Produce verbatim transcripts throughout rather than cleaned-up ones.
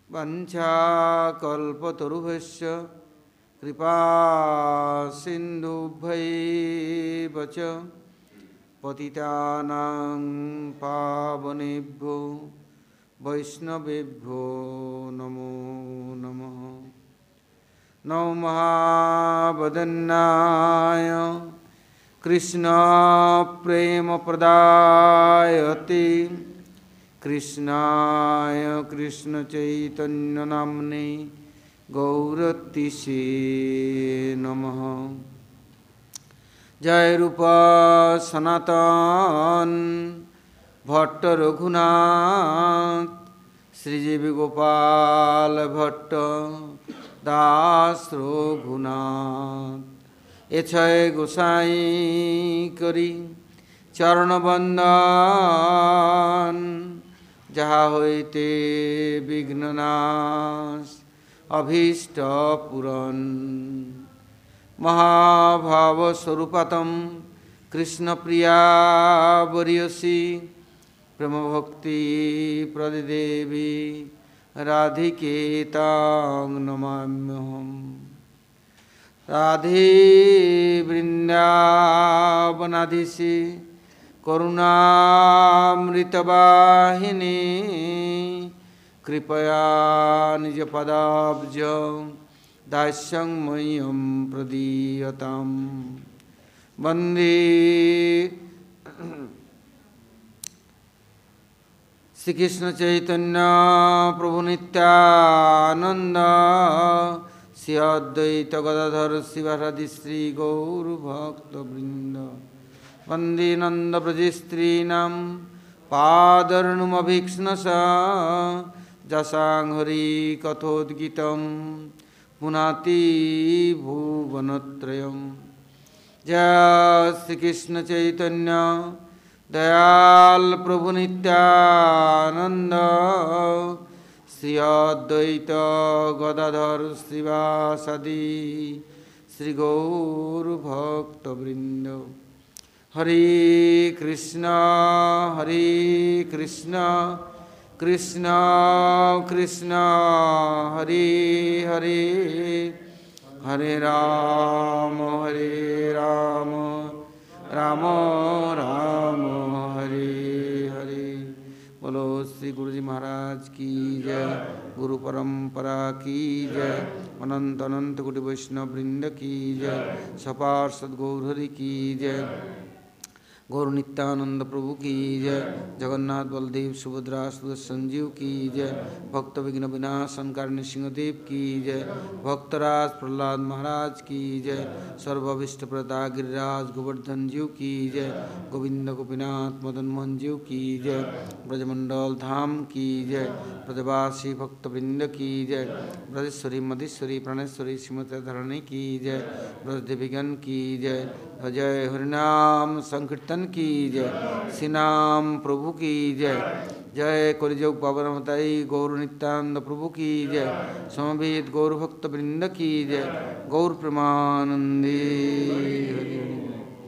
वंशाकल्पतरुभ्यश्च कृपा सिन्धुभ्यैव च पतितानां पावनेभ्यो वैष्णवेभ्यो नमो नमः। नमो महावदन्नाय कृष्ण प्रेम प्रदायते कृष्णाय कृष्ण चैतन्य नाम्ने गौरतिसे नमः। जय रूप सनातन भट्ट रघुनाथ श्रीजीव गोपाल भट्ट दास रघुनाथ एछय गोसाई करी चरण बंदन जहा होते विघ्ननाश अभीष्ट पूरन। महाभाव स्वरूपतम कृष्ण प्रिया वरियसी प्रेम भक्ति प्रदेवी राधिके तां नमाम्यहम्। राधे वृंदावनाधीशे करुणामृतवाहिनी कृपया निज पदाब्ज दास्यं मह्यं प्रदीयताम्। वन्दे श्री कृष्ण चैतन्य प्रभु नित्यानंद श्री अद्वैत गदाधर शिवासादि श्री गौर भक्तवृंद। वंदे नंद ब्रजस्त्रीणां पादर्णुमभीक्ष्णश जसांहरि कथोद्गीतं पुनाति भुवनत्रयम्। जय श्री कृष्ण चैतन्य दयाल प्रभु नित्यानंद श्री अद्वैत गदाधर श्रीवासादि श्री गौर भक्तवृंद। हरे कृष्ण हरे कृष्ण कृष्ण कृष्ण हरे हरे हरे राम हरे राम राम राम हरे हरे। बोलो श्री गुरु जी महाराज की जय। गुरु परंपरा की जय। अनंत अनंत कोटि वैष्णव वृंद की जय। सपार्षद गौर हरि की जय। गौर नित्यानंद प्रभु की जय। जगन्नाथ बलदेव सुभद्रा सुदर्शन जीव की जय। भक्त विघ्न विनाशन कारणी सिंहदेव की जय। भक्तराज प्रहलाद महाराज की जय। सर्वाभिष्ट प्रदा गिरिराज गोवर्धन जीव की जय। गोविंद गोपीनाथ मदन मोहन जीव की जय। ब्रजमंडल धाम की जय। ब्रजवासी भक्तवृंद की जय। ब्रजेश्वरी मधेश्वरी प्राणेश्वरी श्रीमती धरणी की जय। ब्रज देवीगण की जय। जय हरिनाम संकीर्तन की जय। श्री नाम प्रभु की जय। जय कलिजुग पावनमताई गौर नित्यानंद प्रभु की जय। समवेत गौर भक्त वृंद की जय। गौर प्रेमानंदे Hari Hari.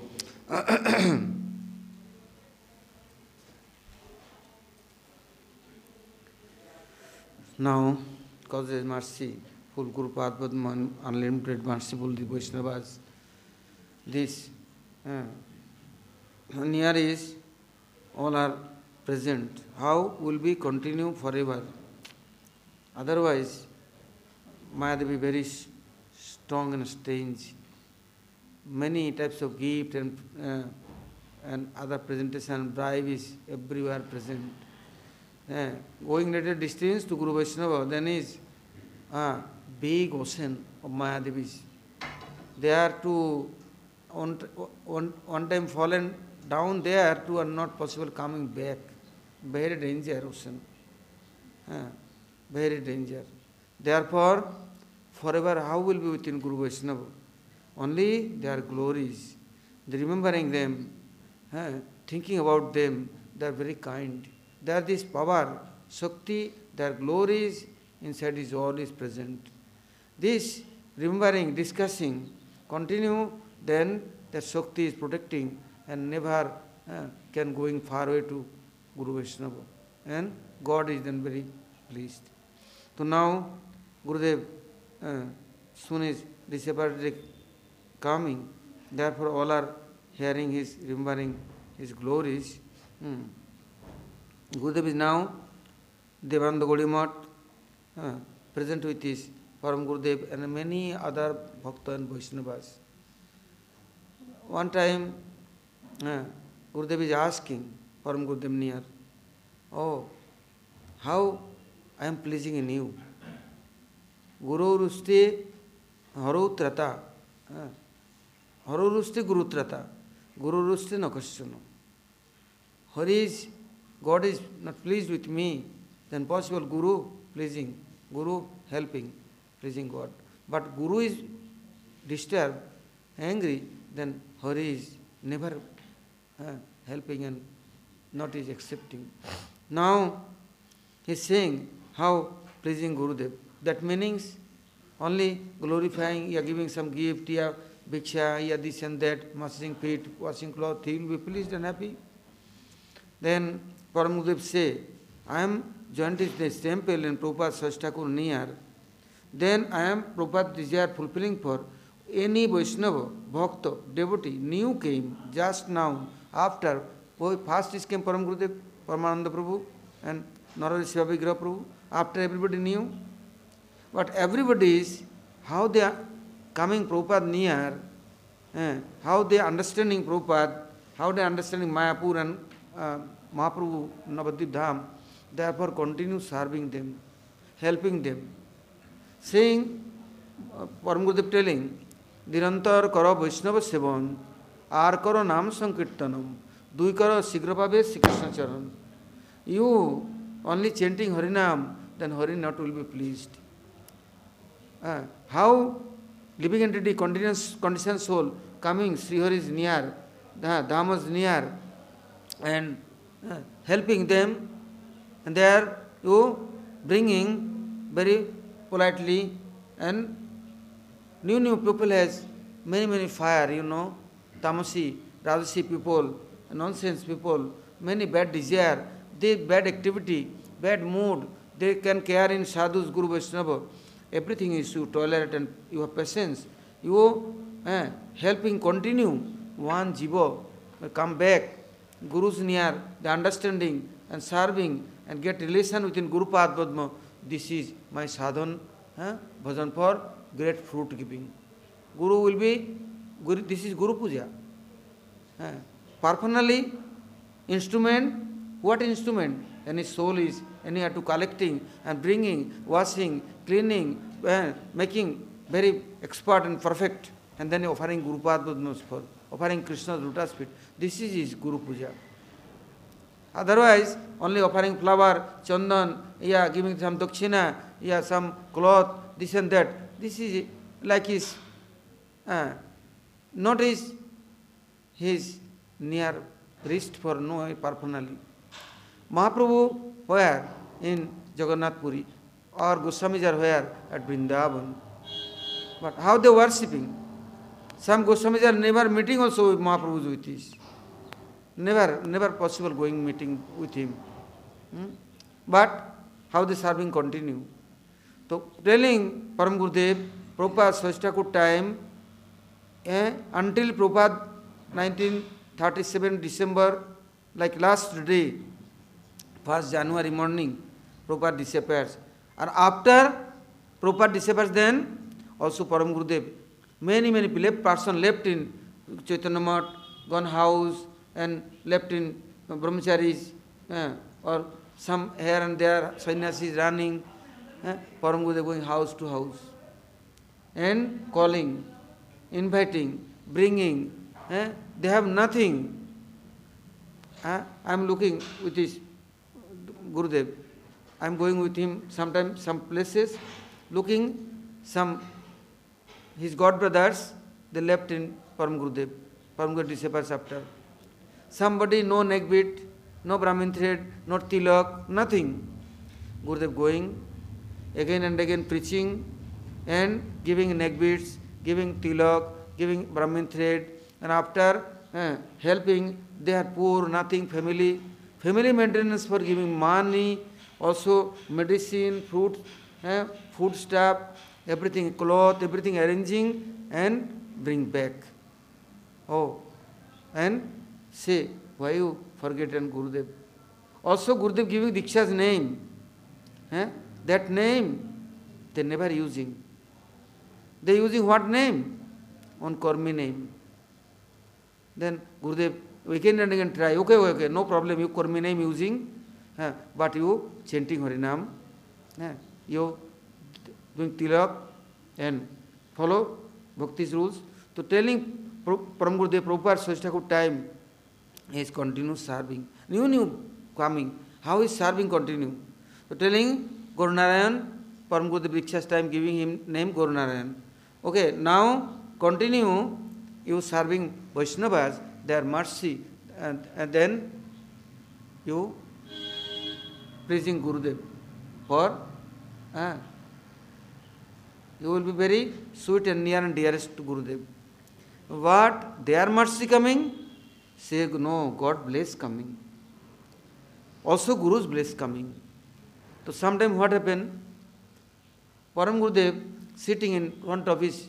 Now, cause His mercy, full Guru Padma, unlimited merciful the Vaishnavas. This uh, near is all are present. How will we continue forever? Otherwise, Maya Devi very strong and strange. Many types of gift and uh, and other presentation, bribe is everywhere present. Uh, going little distance to Guru Vaishnava, then is a big ocean of Maya Devis. They are to one, one, one time fallen down there, two are not possible coming back. Very danger ocean. Uh, very danger. Therefore, forever how will be within Guru Vaishnava? Only their glories. The remembering them, uh, thinking about them, they are very kind. They are this power, Shakti, their glories inside is always present. This remembering, discussing, continue, then that Shakti is protecting and never uh, can going far away to Guru Vaishnava. And God is then very pleased. So now Gurudev uh, soon is disciple coming, therefore all are hearing his, remembering his glories. Hmm. Gurudev is now Devananda Gaudiya uh, present with his Param Gurudev and many other Bhakta and Vaishnavas. One time uh, Gurudev is asking Param Gurudev near, oh, how I am pleasing in you. Guru Rusti Haru Trata. Haru Rusti Guru Trata. Guru Rusti Nakashano. Hari is, God is not pleased with me, then possible Guru pleasing, Guru helping, pleasing God. But Guru is disturbed, angry, then Hari is never uh, helping and not is accepting. Now he is saying how pleasing Gurudev. That means only glorifying, you are giving some gift, you are bhiksha, you are this and that, massaging feet, washing clothes, he will be pleased and happy. Then Param Gurudev say, I am joined in this temple in Prabhupada's Sashtakur near. Then I am Prabhupada's desire fulfilling for any Vaishnava, Bhakta, devotee, new came just now after. Oh, first is came Param Gurudev, Paramananda Prabhu and Narada Shiva Vigraha Prabhu. After everybody knew. But everybody is how they are coming Prabhupada near, eh, how they are understanding Prabhupada, how they are understanding Mayapur and uh, Mahaprabhu, Navadvip Dham, therefore continue serving them, helping them. Saying, uh, Param Gurudev telling, Nirantar karo Vaishnava sevan, ar karo nam sankirtanam, dui karo sigra pabe Sri Krishna charan. You only chanting Harinam, then Harinam will be pleased. Uh, how living entity, continuous conditioned soul, coming, Sri Hari is near, Dham is near, and uh, helping them, and there you bringing very politely, and new new people has many many fire, you know, tamasi, rajasi people, nonsense people, many bad desire, they bad activity, bad mood, they can care in sadhus, Guru Vaishnava. Everything is you tolerate and you have patience. You eh, helping continue one jiva, come back, Guru's near, the understanding and serving and get relation within Guru Pad Padma. This is my sadhan, eh, bhajan for great fruit giving. Guru will be, Guru, this is Guru Puja. Eh, personally, instrument, what instrument? Any soul is, any are to collecting and bringing, washing, cleaning, uh, making very expert and perfect, and then offering Guru Padmas for, offering Krishna's lotus feet. This is his Guru Puja. Otherwise, only offering flower, chandan, yeah, giving some dakshina, yeah, some cloth, this and that. This is like his, uh, not his, his near wrist for no personally. Mahaprabhu, where? In Jagannath Puri. Or Goswamis are where? At Vrindavan. But how they worshipping? Some Goswamis are never meeting also with Mahaprabhu with this. Never, never possible going meeting with him. Hmm? But how the serving continue? So telling Param Gurudev, Prabhupada Sashtakur time, eh, until Prabhupada nineteen thirty-seven December, like last day, first January morning, Prabhupada disappears. And after Prabhupada disappears, then also Param Gurudev, many, many person left in Chaitanya Math, gone house, and left in brahmacharis, uh, or some here and there, sannyasis running, uh, Param Gurudev going house to house, and calling, inviting, bringing, uh, they have nothing. Uh, I am looking with this Gurudev. I am going with him sometimes some places, looking some his god brothers, they left in Param Gurudev. Param Gurudev disappears after. Somebody, no neck beat, no Brahmin thread, no tilak, nothing. Gurudev going again and again preaching and giving neck beads, giving tilak, giving Brahmin thread, and after uh, helping, they are poor, nothing, family. Family maintenance for giving money, also medicine, fruits, eh, food stuff, everything, cloth, everything arranging and bring back. Oh, and say, why you forget and Gurudev? Also Gurudev giving Diksha's name. Eh? That name they never using. They using what name? On Karmi name. Then Gurudev, we can and again try. Okay, okay, no problem. You Karmi name using, eh? But you chanting Harinam, eh? You doing tilak and follow Bhakti's rules. So telling Param Gurudev Prabhupada Swasthakur time, he is continue serving. New, new coming. How is serving continue? So telling Gaura Narayan, Param Gurudev Diksha's time giving him name Gaura Narayan. Okay, now continue you serving Vaishnavas, their mercy, and, and then you praising Gurudev for uh, you will be very sweet and near and dearest to Gurudev. What? Their mercy coming? Say, no, God bless coming. Also Guru's bless coming. So sometime what happened? Param Gurudev sitting in front of his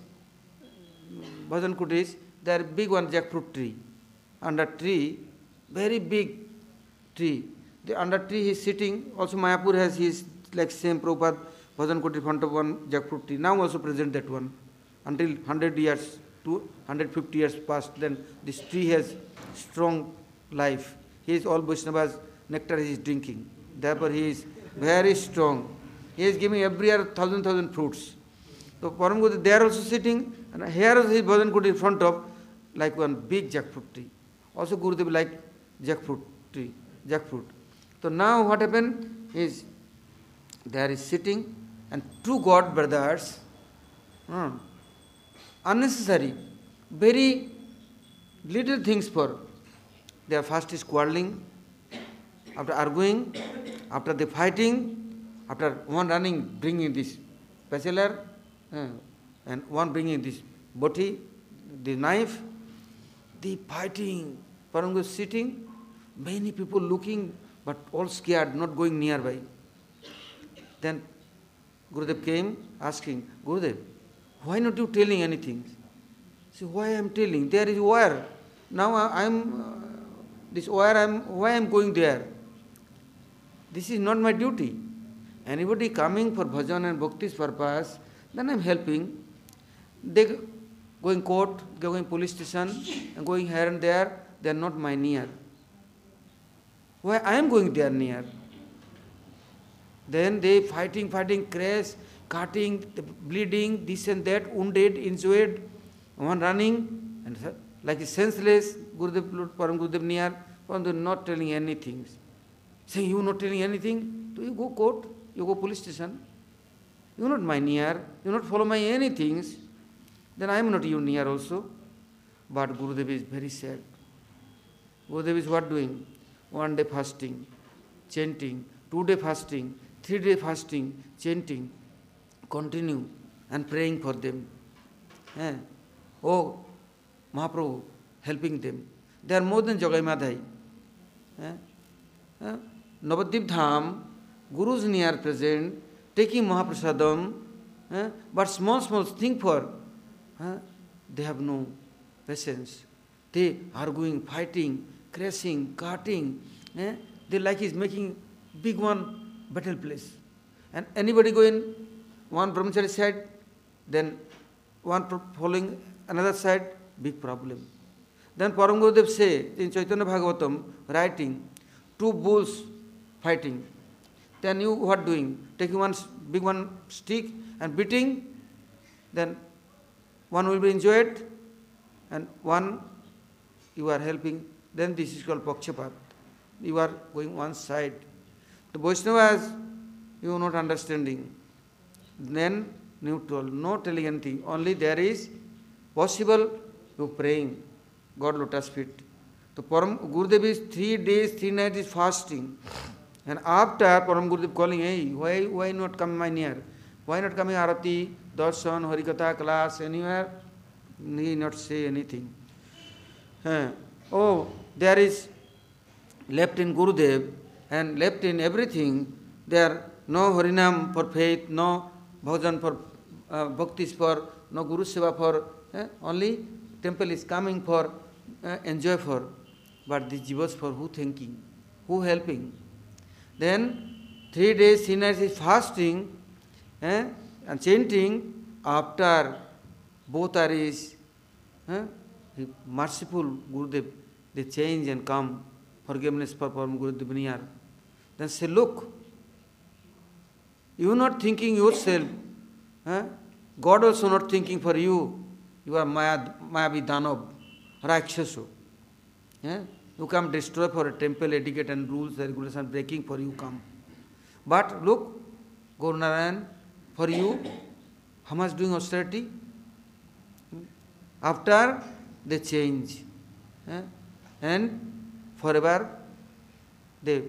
bhajan kutis, there big one jackfruit tree. Under tree, very big tree. The under tree he is sitting. Also Mayapur has his like same Prabhupada bhajan kuti in front of one jackfruit tree. Now also present that one. Until one hundred years, to one hundred fifty years past, then this tree has strong life. He is all Vaishnavas nectar he is drinking. Therefore he is very strong. He is giving every year thousand thousand fruits. So Param Gurudev, they are also sitting, and here is his bhajan kuti in front of like one big jackfruit tree. Also Gurudev like jackfruit tree, jackfruit. So now what happened is there is sitting and two God brothers, hmm, unnecessary, very little things for. Their first is quarreling, after arguing, after the fighting, after one running bringing this bachelor, uh, and one bringing this boti, the knife, the fighting, Param Gurudev sitting, many people looking, but all scared, not going nearby. Then Gurudev came asking, Gurudev, why not you telling anything? See, why I am telling? There is wire. Now I am, uh, this wire, I am, why I am going there? This is not my duty. Anybody coming for bhajan and bhakti's purpose, then I am helping. They going court, they going police station, and going here and there, they are not my near. Why I am going there near? Then they fighting, fighting, crash, cutting, bleeding, this and that, wounded, injured, one running, and like senseless, Gurudev, Param Gurudev near, Param Gurudev not telling anything. Saying, you not telling anything, do you go court, you go police station, you not my near, you not follow my anything, then I am not you near also. But Gurudev is very sad. Gurudev is what doing? One day fasting, chanting, two day fasting, three day fasting, chanting, continue and praying for them. Eh? Oh, Mahaprabhu, helping them. They are more than Jogai Madhai. Eh? Eh? Navadip Dham, Guru's near present, taking Mahaprasadam, eh? But small, small thing for, eh? They have no patience. They are going, fighting, crashing, cutting. Eh? They like is making big one battle place. And anybody going one brahmachari side, then one following another side, big problem. Then Param Gurudev say in Chaitanya Bhagavatam, writing, two bulls fighting. Then you what doing? Taking one big one stick and beating, then one will be enjoyed, and one you are helping. Then this is called Pakshapat. You are going one side. The Vaishnavas, you are not understanding. Then neutral, no telling anything. Only there is possible you praying, God lotus feet. So Param Gurudev is three days, three nights is fasting. And after Param Gurudev calling, hey, why why not come my near? Why not coming Arati, Darshan, Harikatha class, anywhere? He not say anything. Uh, oh, there is left in Gurudev and left in everything, there no Harinam for faith, no Bhajan for uh, bhaktis for, no Guru Seva for, eh? Only temple is coming for, uh, enjoy for. But these jivas for who thinking, who helping? Then three days sinners is fasting eh? and chanting. After both are is eh? merciful Gurudev, they change and come, forgiveness for Param Gurudev near. Then say, look, you are not thinking yourself. Eh? God also not thinking for you. You are Maya, Mayavi Danav, Rakshasu. Eh? You come destroy for a temple, etiquette and rules, regulation breaking for you come. But look, Gaur Narayan, for you, how much doing austerity? After they change. Eh? And forever they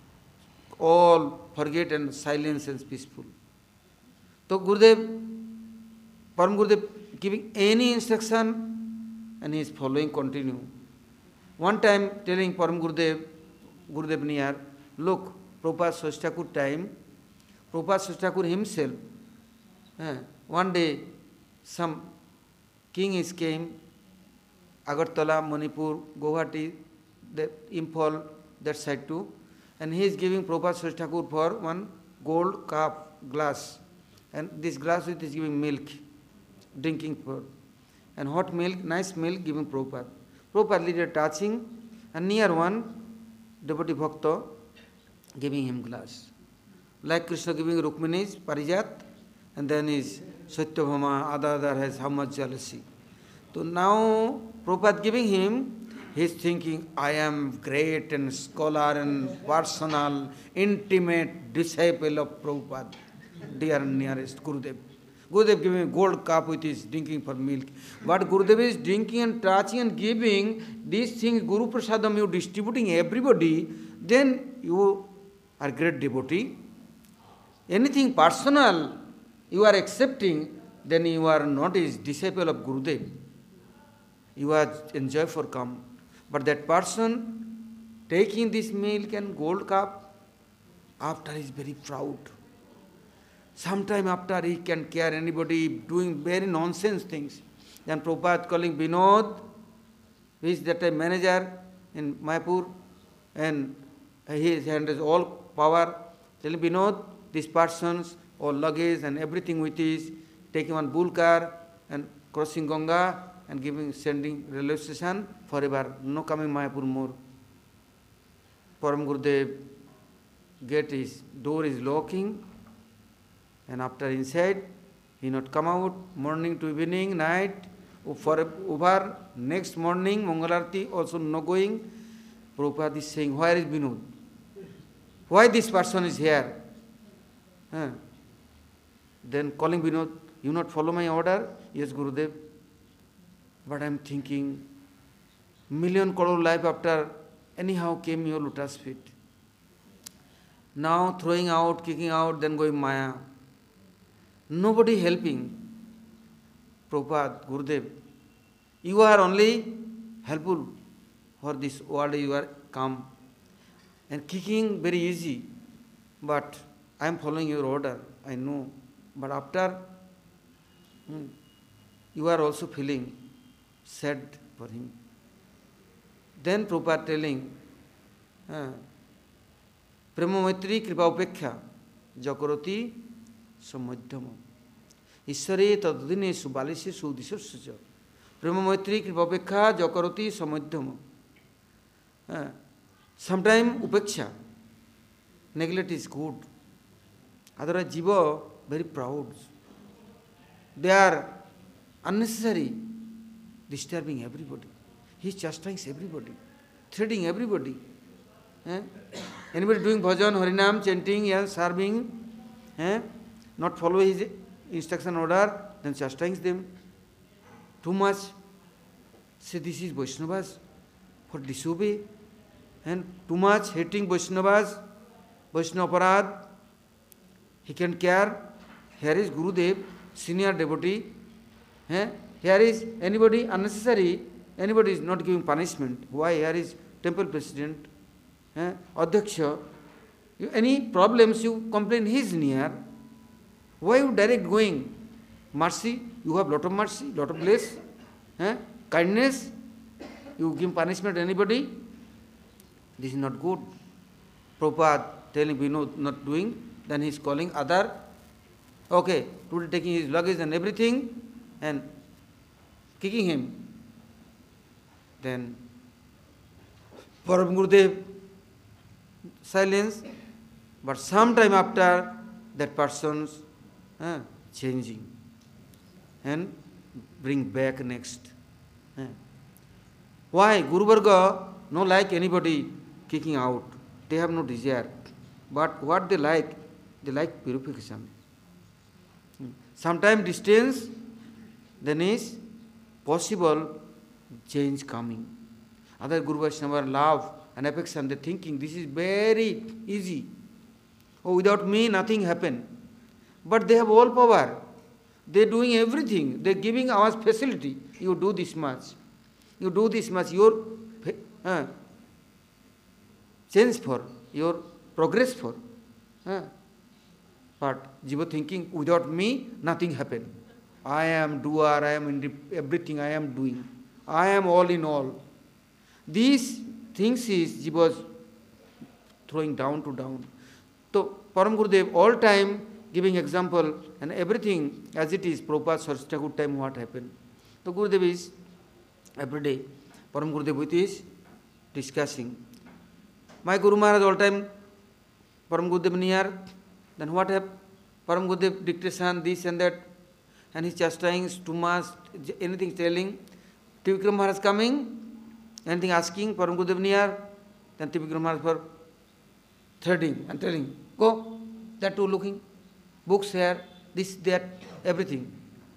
all forget and silence and peaceful. So Gurudev, Param Gurudev giving any instruction and he is following continue. One time telling Param Gurudev, Gurudev near, look, Prabhupada Swastakur time, Prabhupada Swastakur himself, eh, one day some king is came, Agartala, Manipur, Guwahati, that Imphal, that side too, and he is giving Prabhupada Swastakur for one gold cup glass, and this glass with is giving milk, drinking for, and hot milk, nice milk giving Prabhupada. Prabhupada leader touching, and near one devotee bhakta giving him glass. Like Krishna giving Rukmini's Parijat, and then is Satyabhama, Adadar has how much jealousy. So now Prabhupada giving him, he is thinking, I am great and scholar and personal, intimate disciple of Prabhupada, dear and nearest Gurudev. Gurudev giving gold cup with his drinking for milk. But Gurudev is drinking and touching and giving these things, Guru Prasadam, you distributing everybody, then you are great devotee. Anything personal you are accepting, then you are not his disciple of Gurudev. You are enjoy for come. But that person taking this milk and gold cup, after he is very proud. Sometime after he can care anybody doing very nonsense things. Then Prabhupada calling Vinod, who is that time manager in Mayapur, and he handles all power, telling Vinod, these persons, all luggage and everything with his, taking one bull car and crossing Ganga and giving, sending railway station forever, no coming Mayapur more. Param Gurudev, gate is, door is locking, and after inside, he not come out, morning to evening, night, for over, next morning, Mangalarti also no going. Prabhupada is saying, where is Vinod? Why this person is here? Huh? Then calling Vinod, you not follow my order? Yes, Gurudev. But I am thinking, million crore life after anyhow came your lotus feet. Now throwing out, kicking out, then going Maya. Nobody helping. Prabhupada, Gurudev, you are only helpful for this world, you are come. And kicking very easy, but I am following your order, I know. But after, hmm, you are also feeling sad for him. Then Prabhupada telling, Prema Maitri Kripa Upekkha Jakaroti Samadhyama Ishare Tadadine Subalise Sudisasya Prema Maitri Kripa Upekkha Jakaroti Samadhyama. Sometimes Upeksha, neglect is good. Otherwise, Jiva very proud. They are unnecessary, disturbing everybody. He is chastising everybody, threatening everybody. Eh? Anybody doing bhajan, harinam, chanting, yes, serving, eh? not follow his instruction order, then chastising them. Too much. Say this is Vaishnavas for disobey. And too much hating Vaishnavas, Vaishnava Aparad. He can care. Here is Gurudev, senior devotee. Eh? Here is anybody unnecessary, anybody is not giving punishment. Why? Here is temple president, eh? Adhyaksha, You, any problems you complain, he is near. Why you direct going? Mercy, you have lot of mercy, lot of bliss, eh? Kindness, you give punishment to anybody. This is not good. Prabhupada telling we know not doing, then he is calling other. Okay, today taking his luggage and everything and kicking him. Then Param Gurudev silence, but some time after that person's uh, changing and bring back next. Uh. Why? Guru Varga no like anybody kicking out. They have no desire. But what they like, they like purification. Sometime distance, then is possible change coming. Other Guru Vaishnava love and affection, they thinking this is very easy. Oh, without me nothing happen. But they have all power. They are doing everything. They are giving us facility. You do this much. You do this much. Your uh, change for, your progress for. Uh. But Jiva thinking, without me, nothing happen. I am doer, I am in everything I am doing. I am all in all. These things is Jiva's throwing down to down. So Param Gurudev all time giving example and everything as it is, Prabhupada Saraswati Thakur time what happened. So Gurudev is every day, Param Gurudev with is discussing. My Guru Maharaj all time, Param Gurudev near, then what happened? Param Gurudev dictation, this and that, and he's chastising too much, anything telling. Trivikram Maharaj coming, anything asking, Param Gurudev near, then Trivikram Maharaj for threading and telling, go, that too looking, books here, this, that, everything.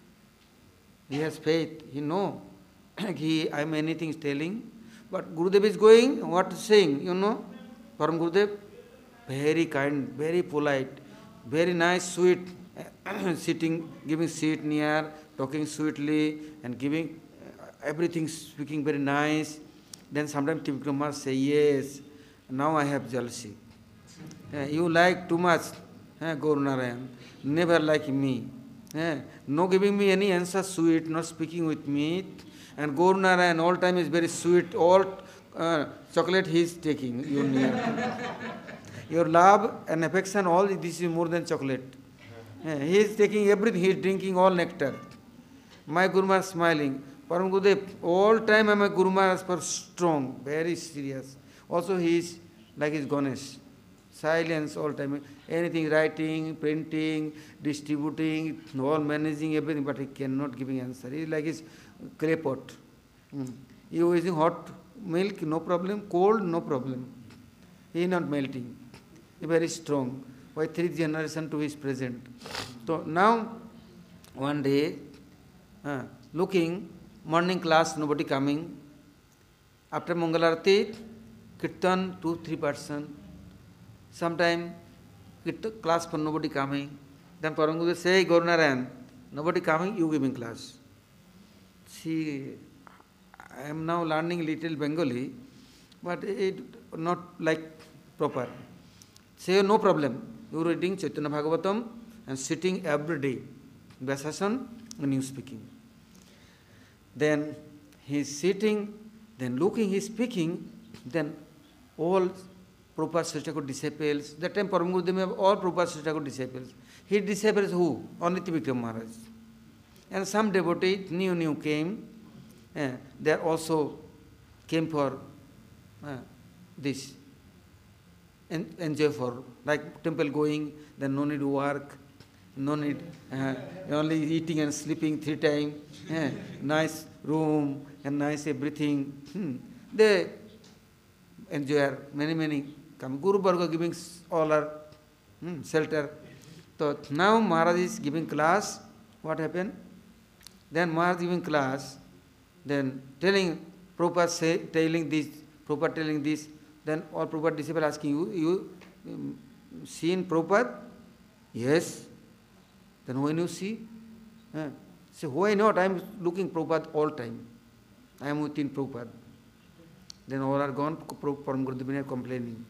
He has faith, he know, he, I am anything telling, but Gurudev is going, what saying, you know, Param Gurudev, very kind, very polite, very nice, sweet, sitting, giving seat near, talking sweetly, and giving everything, speaking very nice. Then sometimes Trivikram Maharaj say, yes, now I have jealousy. Uh, you like too much, uh, Gaura Narayan, never like me. Uh, no giving me any answer sweet, not speaking with me. And Gaura Narayan all time is very sweet, all uh, chocolate he is taking, you near. Your love and affection, all this is more than chocolate. Uh, he is taking everything, he is drinking all nectar. My Guru Maharaj smiling. Param Gurudev, all time my Guru Maharaj for strong, very serious. Also he is like his Ganesh. Silence all time. Anything writing, printing, distributing, all managing everything, but he cannot giving answer. He is like his clay pot. Mm. You using hot milk, no problem. Cold, no problem. He is not melting. He is very strong. Why three generation to his present. So now, one day, uh, looking, morning class, nobody coming. After Mangalarati, Kirtan, two, three person. Sometime, class for nobody coming. Then Param Gurudev say, Gaura Narayan, nobody coming, you giving class. See, I am now learning little Bengali, but it not like proper. Say, no problem. You reading Chaitanya Bhagavatam and sitting every day. Vyasasana and you speaking. Then he is sitting, then looking, he is speaking, then all Prabhupada Saraswati Thakur disciples, that time Param Gurudev have all Prabhupada Saraswati Thakur disciples. His disciples who? Only Trivikram Maharaj. And some devotees, new, new came, uh, they also came for uh, this. En enjoy for, like temple going, then no need to work, no need, uh, only eating and sleeping three times, uh, nice room and nice everything. Hmm. They enjoy many, many come. Guru Varga giving all our hmm, shelter. So now Maharaj is giving class. What happened? Then Maharaj giving class, then telling, Prabhupada say, telling this, Prabhupada telling this. Then all Prabhupada disciples asking, you, you um, seen Prabhupada? Yes. Then when you see? Uh, say, why not? I am looking Prabhupada all time. I am within Prabhupada. Then all are gone, Param Gurudev are complaining.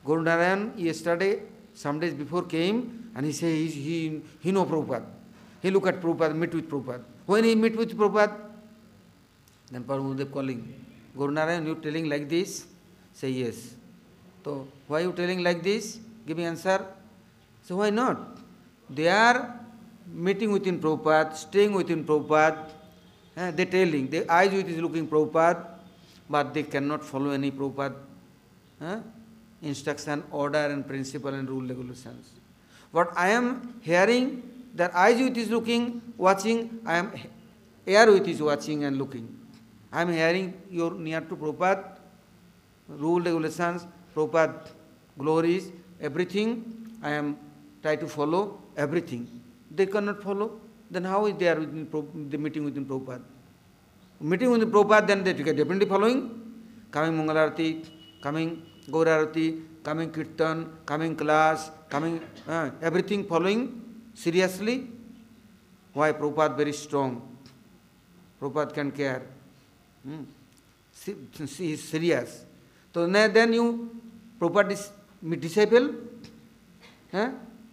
Guru Narayan yesterday, some days before came, and he say he, he, he know Prabhupada. He look at Prabhupada, meet with Prabhupada. When he meet with Prabhupada, then Paramahansa calling, Guru Narayan, you telling like this? Say yes. So, why you telling like this? Give me answer. So, why not? They are meeting within Prabhupada, staying within Prabhupada. Eh, they telling, their eyes with is looking Prabhupada, but they cannot follow any Prabhupada eh, instruction, order and principle and rule regulations. What I am hearing, their eyes with is looking, watching, I am air with is watching and looking. I am hearing you are near to Prabhupada, rule regulations, Prabhupada glories, everything, I am try to follow everything. They cannot follow, then how is they are within the meeting within Prabhupada? Meeting with the Prabhupada, then they are definitely following. Coming Mangalarati, coming Gaurarati, coming Kirtan, coming class, coming uh, everything following seriously. Why? Prabhupada very strong. Prabhupada can care. Hmm. See, he is serious. So then you, Prabhupada is disciple. Huh?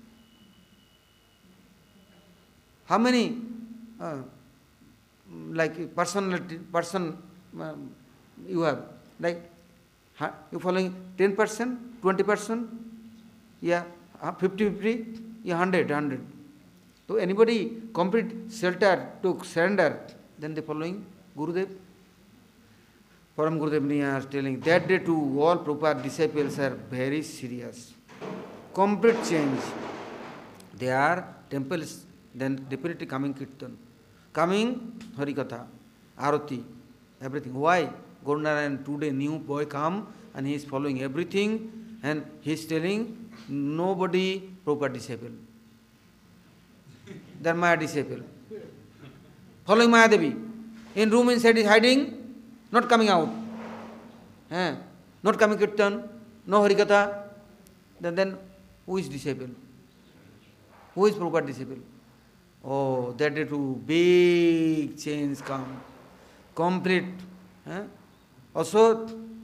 How many uh, like personality, person uh, you have? Like you following ten percent, twenty percent? Yeah, fifty fifty? Yeah, one hundred, one hundred. So anybody complete shelter to surrender, then they following Gurudev. Param Gurudev Niya is telling that day too all Prabhupada disciples are very serious. Complete change. They are temples, then definitely coming Kirtan. Coming Harikatha, Arati, everything. Why? Guru Narayan today new boy come and he is following everything and he is telling nobody Prabhupada disciple. They are Maya disciple. Following Maya Devi. In room inside is hiding, not coming out. Eh? Not coming Kirtan, no Harikatha. Then, then who is disciple? Who is Prabhupada disciple? Oh, that day too big change come. Complete. Eh? Also,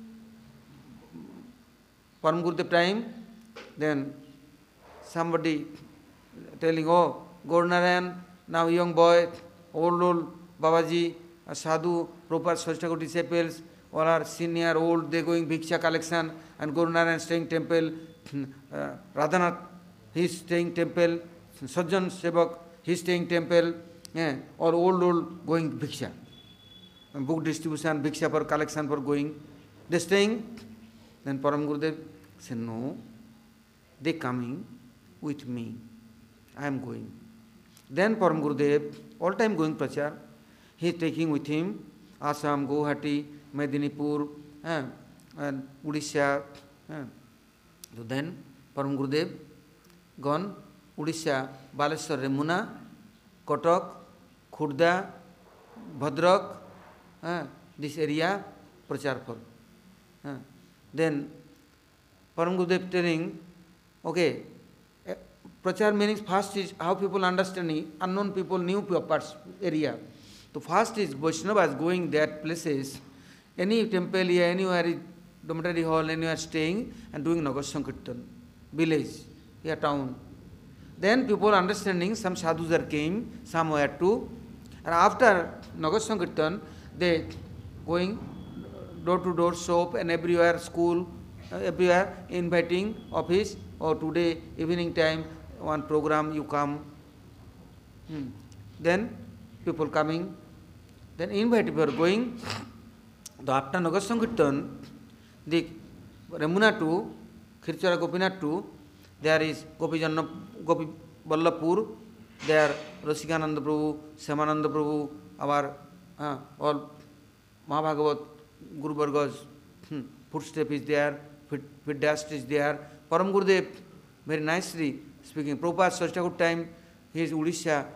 Param Gurudev time, then somebody telling, oh, Guru Narayan, now young boy, old, old Babaji, Sadhu, Prabhupada Swasthakur disciples, all are senior, old, they going Bhiksha collection, and Guru Narayan staying temple, uh, Radhanath, he is staying temple, Sajjan Sevak, he is staying temple, yeah, or old, old going Bhiksha. Book distribution, Bhiksha for collection for going. They staying. Then Param Gurudev said, no, they coming with me. I am going. Then Param Gurudev, all time going prachar, he is taking with him Assam, Guwahati, Medinipur, eh, and Odisha. Eh. So then Param Gurudev gone Odisha, Baleshwar, Remuna, Kotak, Khurda, Bhadrak, uh, this area, prachar for. Uh, then Param Gurudev telling, okay, uh, prachar means first is how people understanding, unknown people, new parts area. So first is Vaishnavas going that places, any temple here, anywhere, dormitory hall, anywhere staying and doing Nagar Sankirtan, village, here town. Then people understanding, some sadhus are came somewhere too, and after Nagar Sankirtan, they going door to door shop and everywhere, school, uh, everywhere, inviting office, or today evening time, one program you come. Hmm. Then people coming, then invite people going. So after Nagar Sankirtan, the Remuna to, Khirchara Gopinath to, there is Gopi Janna, Gopi Vallabhpur, there Rasikananda Prabhu, Shyamananda Prabhu, our uh, all Mahabhagavat, Guru Varga's hmm, footstep is there, Vidyast is there. Param Gurudev very nicely speaking. Prabhupada Swasthakur time, he is Odisha,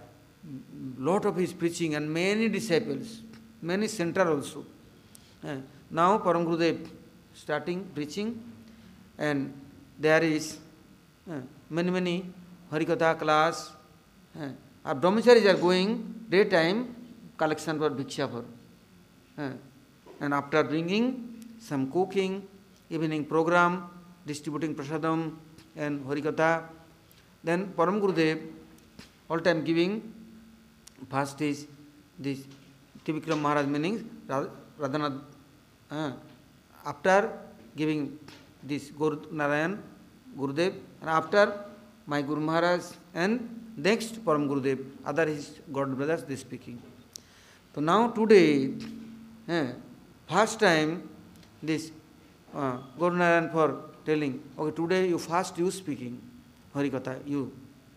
lot of his preaching and many disciples, many center also. Uh, now Param Gurudev starting preaching and there is uh, many, many Harikatha class. Uh, our brahmacharis are going daytime collection for Bhiksha for. Uh, and after bringing some cooking, evening program, distributing prasadam and Harikatha. Then Param Gurudev all time giving, first is this Trivikram Maharaj meaning Radhanath, uh, after giving this Guru Narayan Gurudev, and after my Guru Maharaj, and next Param Gurudev, other his God brothers, they speaking. So now today, uh, first time this uh, Guru Narayan for telling, okay, today you first you speaking, Harikatha, you.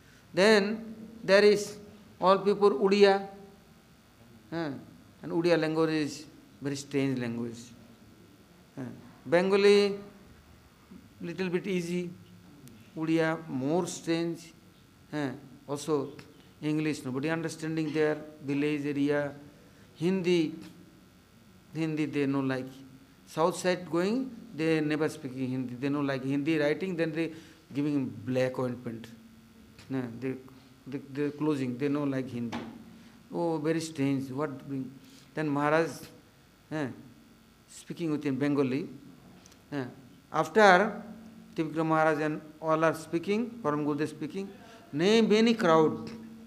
Then there is all people Udiya, uh, and Udiya language is very strange language. Uh, Bengali, little bit easy, Udiya more strange, uh, also English, nobody understanding there, village area, Hindi, Hindi they know like. South side going, they never speaking Hindi, they know like Hindi writing, then they giving black ointment. Uh, they, they, they closing, they know like Hindi. Oh, very strange, what bring. Then Maharaj, uh, speaking within Bengali, uh, after Trivikram Maharaj and all are speaking, Param Gurudev speaking, name many crowd.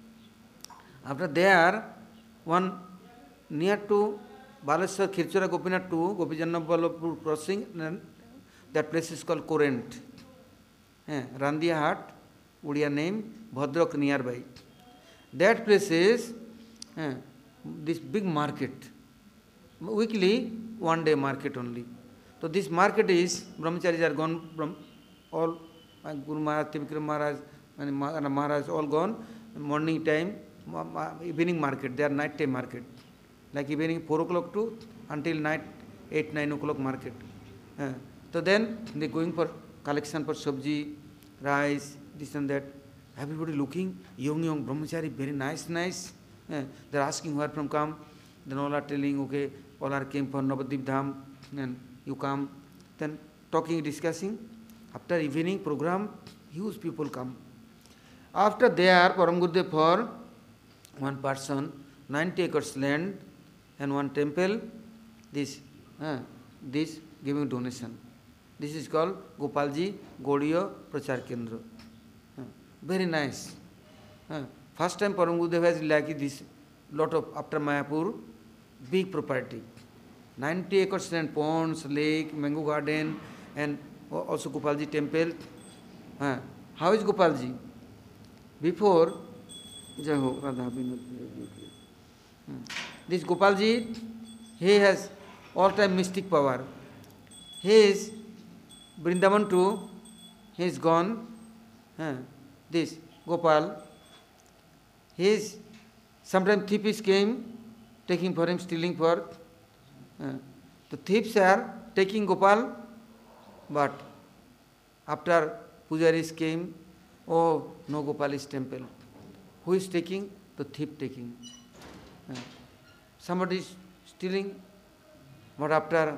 After there, one near to Baleshwar Khirchora Gopinath to Gopijannapur crossing, that place is called Current. Eh, Randia Hat, Udiya name, Bhadrak nearby. That place is eh, this big market. Weekly, one day market only. So this market is, brahmacharis are gone from all, Guru Maharaj, Trivikram Maharaj, and Maharaj all gone, morning time, evening market, they are night time market. Like evening four o'clock to until night eight, nine o'clock market. Uh, so then they going for collection for sabji, rice, this and that. Everybody looking, young, young, brahmachari, very nice, nice. Uh, they are asking where from come. Then all are telling, okay, all are came for Navadvip Dham, and you come. Then talking, discussing. After evening program, huge people come. After there, Param Gurudev for one person, ninety acres land, and one temple, this, uh, this giving donation. This is called Gopalji Gaudiya Prachar Kendra. Uh, very nice. Uh, first time Param Gurudev has like this, lot of, after Mayapur, big property. ninety acres land, ponds, lake, mango garden, and also Gopalji temple. Uh, how is Gopalji? Before, Jaho, Radha Vinod. This Gopalji, he has all-time mystic power. He is Vrindavan too, he is gone. Uh, this Gopal, he is, sometimes thieves came, taking for him, stealing for. Uh, the thieves are taking Gopal, but after pujaris came, oh, no Gopal's temple. Who is taking? The thief taking. Uh, somebody is stealing, but after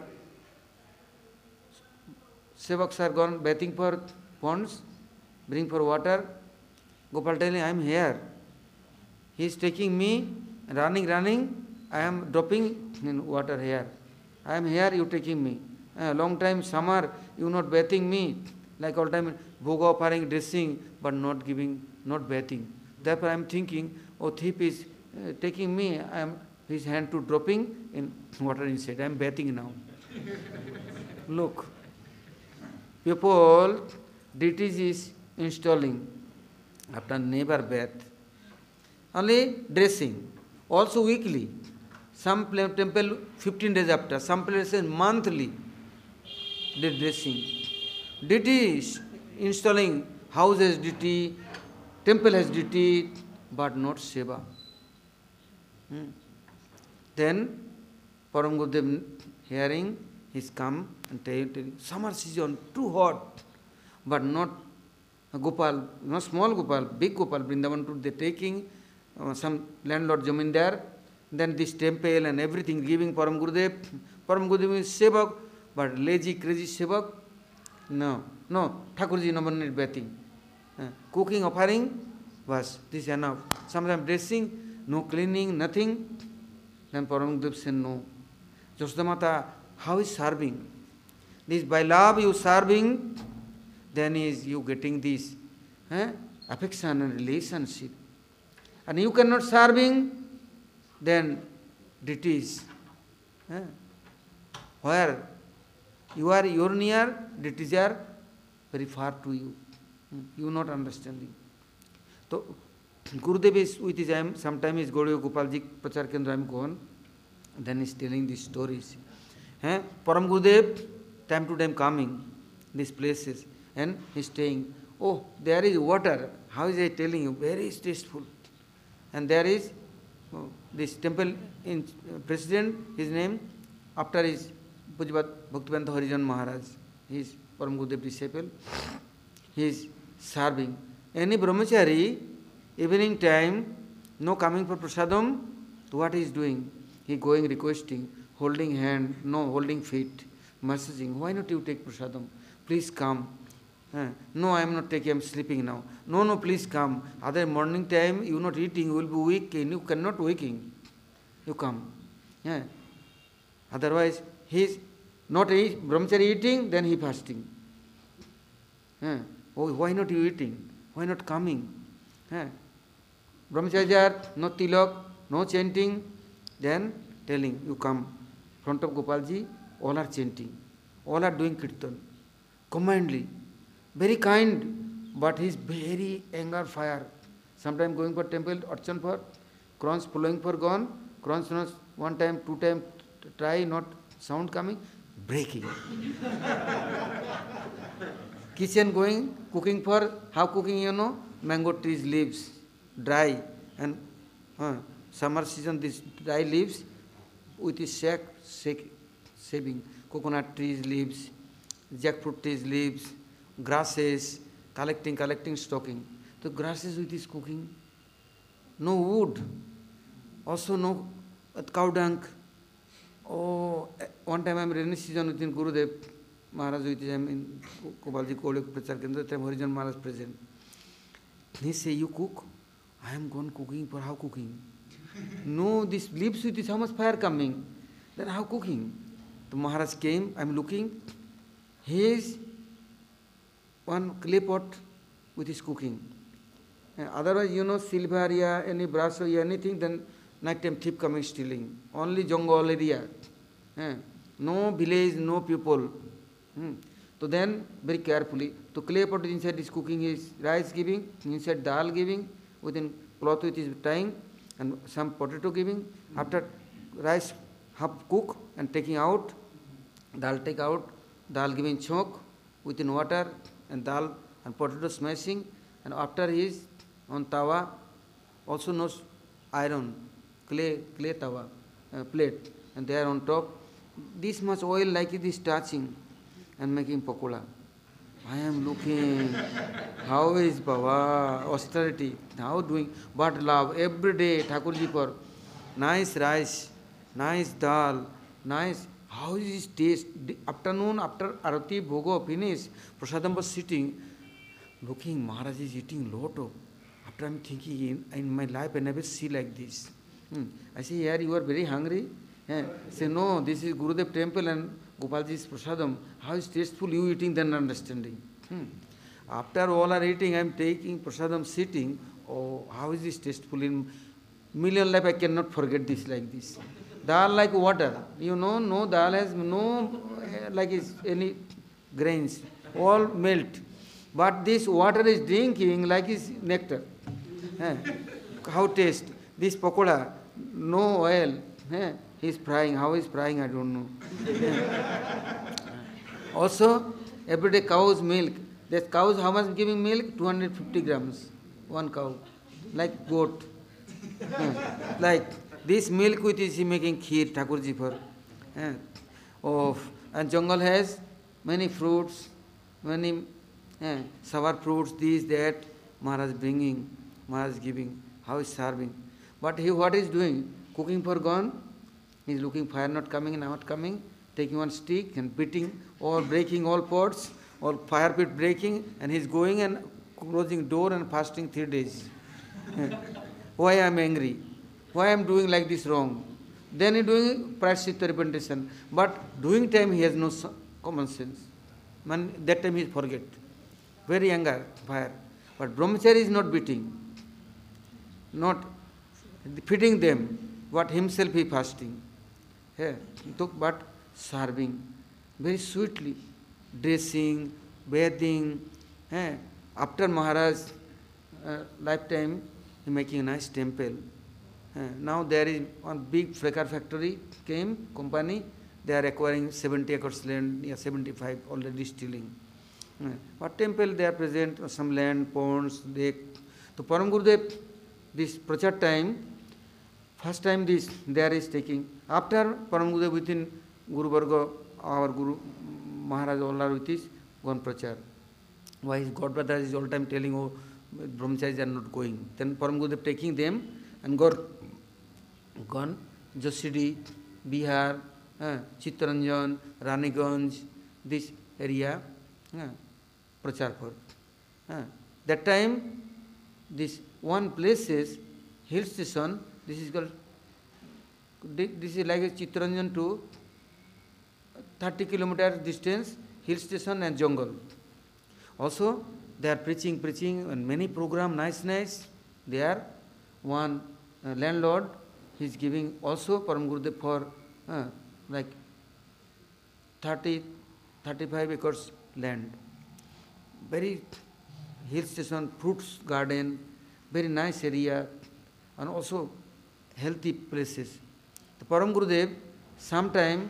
sevaks are gone bathing for ponds, bring for water, Gopal telling, I am here. He is taking me, running, running, I am dropping in water here. I am here, you taking me. Uh, long time, summer, you not bathing me. Like all time, bhoga offering, dressing, but not giving, not bathing. Therefore I am thinking, oh, thief is uh, taking me, I am his hand to dropping in water inside. I am bathing now. Look, people, deities is installing after never bath. Only dressing. Also weekly. Some temple fifteen days after, some places monthly they dressing. Deity is installing house as deity, temple has deity, but not seva. Hmm. Then Param Gurudev hearing, he's come and telling, summer season too hot, but not Gopal, not small Gopal, big Gopal, Vrindavan too, they taking uh, some landlord jamindar, then this temple and everything giving Param Gurudev. Param Gurudev is sevak, but lazy, crazy sevak. No, no, Thakurji no one need bathing. Uh, cooking, offering, was this is enough. Sometimes dressing, no cleaning, nothing. Then Param Gurudev said no. Josodha Mata, how is serving? This by love you serving, then is you getting this eh, affection and relationship. And you cannot serving, then deities. Eh? Where you are, you are near, deities are very far to you. You not understanding. So Gurudev is with his aim, sometimes is Gaudiya Gopalji Prachar Kendra I am gone, then he is telling these stories. Eh? Param Gurudev time to time coming these places and he is staying. Oh, there is water. How is I telling you? Very tasteful. And there is oh, this temple in uh, president, his name, after his Pujyapat Bhaktivedanta Harijan Maharaj, he is Param Gurudev disciple. He is serving. Any brahmachari, evening time, no coming for prasadam, what he is doing? He going requesting, holding hand, no holding feet, massaging. Why not you take prasadam? Please come. Eh, no, I am not taking, I am sleeping now. No, no, please come. Other morning time, you not eating, you will be weak, and you cannot waking. You come. Yeah. Otherwise, he is not eat, brahmachari eating, then he fasting. Yeah. Oh, why not you eating? Why not coming? Yeah. Brahmachari are no tilak, no chanting, then telling, you come. Front of Gopalji, all are chanting. All are doing kirtan. Commandly. Very kind, but he is very anger fire. Sometimes going for temple, archan for, crowns following for gone, crowns not one time, two time, try, not sound coming, breaking. Kitchen going, cooking for, how cooking you know? Mango trees leaves, dry, and uh, summer season this dry leaves with his sack, shake, saving, coconut trees leaves, jackfruit trees leaves, grasses, collecting, collecting, stocking. The grasses with his cooking, no wood, also no cow dung. Oh, one time I am rainy season within Gurudev Maharaj with him in Gopalji Gaudiya Prachar Kendra, that time Harijan Maharaj present. He say, you cook? I am gone cooking, for how cooking? No, this leaves with this, how much fire coming? Then how cooking? The Maharaj came, I am looking, he is one clay pot with his cooking. And otherwise, you know, silver area, any brass or anything, then night time thief coming stealing. Only jungle area. Eh? No village, no people. Hmm. So then, very carefully, to clay pot inside is cooking is rice giving, inside dal giving, within cloth with is tying, and some potato giving. After rice half cook and taking out, dal take out, dal giving choke within water, and dal and potato smashing, and after he is on tawa, also no iron, clay, clay tawa, uh, plate, and there on top, this much oil like it is touching, and making pakoda. I am looking, how is Baba, austerity, how doing, but love, every day, Thakurji for, nice rice, nice dal, nice, how is his taste? Afternoon, after Arati, Bhogo, finish, Prasadam was sitting, looking, Maharaj is eating lot of. After I am thinking, in, in my life I never see like this. Hmm. I say, here you are very hungry. Eh? Say, no, this is Gurudev temple and Gopalji's Prasadam. How is tasteful you eating, then understanding. Hmm. After all are eating, I am taking Prasadam sitting. Oh, how is this tasteful? In million life I cannot forget this like this. Dal like water. You know, no dal has no like is any grains. All melt. But this water is drinking like is nectar. Eh? How taste? This pakoda, no oil. Eh? He is frying. How he is frying, I don't know. Also, every day cow's milk. That cows how much giving milk? two hundred fifty grams. One cow. Like goat. Eh? Like this milk with is he making kheer, Thakurji for. Eh? Oh, and jungle has many fruits, many eh, sour fruits, this, that. Maharaj bringing, Maharaj giving. How is serving? But he what is doing? Cooking for gone. He is looking fire not coming, not coming. Taking one stick and beating or breaking all pots, or fire pit breaking, and he is going and closing door and fasting three days. Why I am angry? Why I am doing like this wrong? Then he doing prashchitta repentation. But doing time he has no common sense. Man, that time he forget. very anger, fire. But brahmachari is not beating, not feeding them, what himself he fasting. Yeah. But serving very sweetly, dressing, bathing. Yeah. After Maharaj uh, lifetime, he making a nice temple. Uh, now there is one big fracker factory came, company, they are acquiring seventy acres land, yeah, seventy-five already stealing. Uh, but temple they are present, some land, ponds, lake. So Param Gurudev, this prachar time, first time this there is taking. After Param Gurudev within Guru Varga, our Guru Maharaj all are with his gone prachar. Why his godbrother is all time telling, oh, brahmacharis are not going. Then Param Gurudev taking them and got gone Josidi, Bihar, uh, Chittaranjan, Raniganj, this area, uh, prachar for. Uh, that time, this one place is hill station. This is called. This is like a Chittaranjan to thirty kilometer distance, hill station and jungle. Also, they are preaching, preaching, and many program, nice, nice. They are one uh, landlord. He is giving also Param Gurudev for uh, like thirty, thirty-five acres land. Very hill station, fruits garden, very nice area, and also healthy places. The Param Gurudev sometime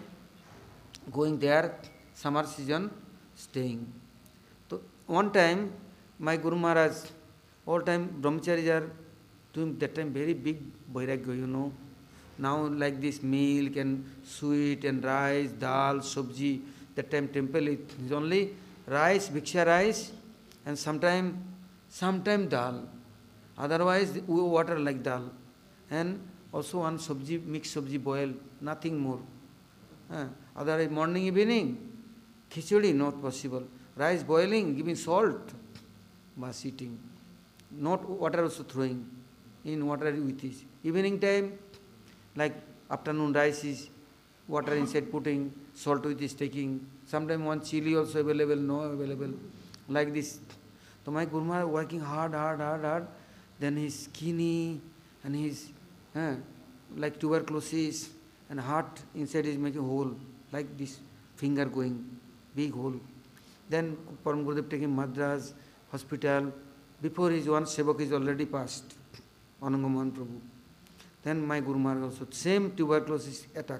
going there, summer season, staying. So one time, my Guru Maharaj, all time brahmacharis are doing that time very big vairagya, you know. Now like this milk and sweet and rice, dal, sabji, that time temple is only rice, bhiksha rice, and sometime, sometime dal. Otherwise water like dal. And also one sabji, mixed sabji boil, nothing more. Uh, otherwise morning, evening, khichdi not possible. Rice boiling, giving salt, was eating. Not water also throwing, in water with this. Evening time, like afternoon rice is water inside putting, salt with this taking. Sometimes one chili also available, no available. Like this. So my Guru Maharaj working hard, hard, hard, hard. Then he's skinny and he's uh, like tuberculosis and heart inside is making hole, like this finger going, big hole. Then Param Gurudev taking Madras hospital. Before his one sevak is already passed, Anangamohan Prabhu. Then my Guru Maharaj also, same tuberculosis attack.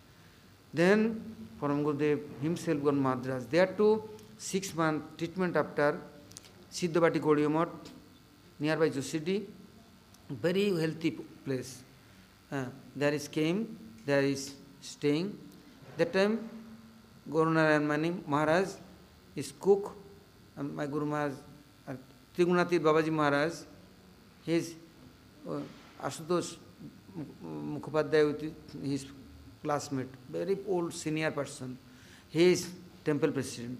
Then Param Gurudev himself gone Madras. There too, six month treatment after Siddhavati Gaudiya nearby Josidi, very healthy place. Uh, there is came, there is staying. That time, Guru Narayan Maharaj is cook, and my Guru Maharaj, uh, Trigunatir Babaji Maharaj, his uh, Ashutosh Mukhopadhyay with his classmate, very old senior person. He is temple president.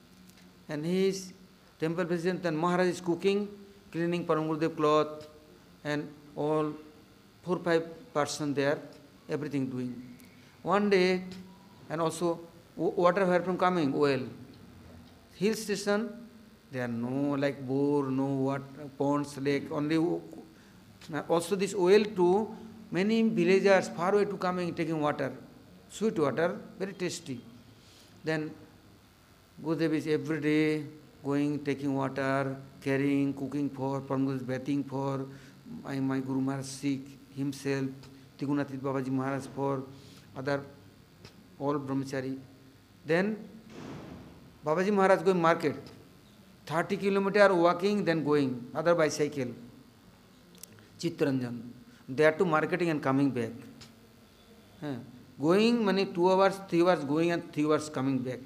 And he is temple president, and Maharaj is cooking, cleaning Param Gurudev cloth, and all four, five person there, everything doing. One day, and also water where from coming? Oil. Hill station, there are no like bore, no water, ponds, lake, only also this oil too, many villagers far away to coming, taking water, sweet water, very tasty. Then Gurudev is every day going, taking water, carrying, cooking for, Param Gurudev bathing for, my, my Guru Maharaj sick, himself, Trigunatit Babaji Maharaj for, other, all brahmachari. Then Babaji Maharaj going market, thirty kilometer walking, then going, other bicycle, Chittaranjan. They are to marketing and coming back. Uh, going, many two hours, three hours going and three hours coming back.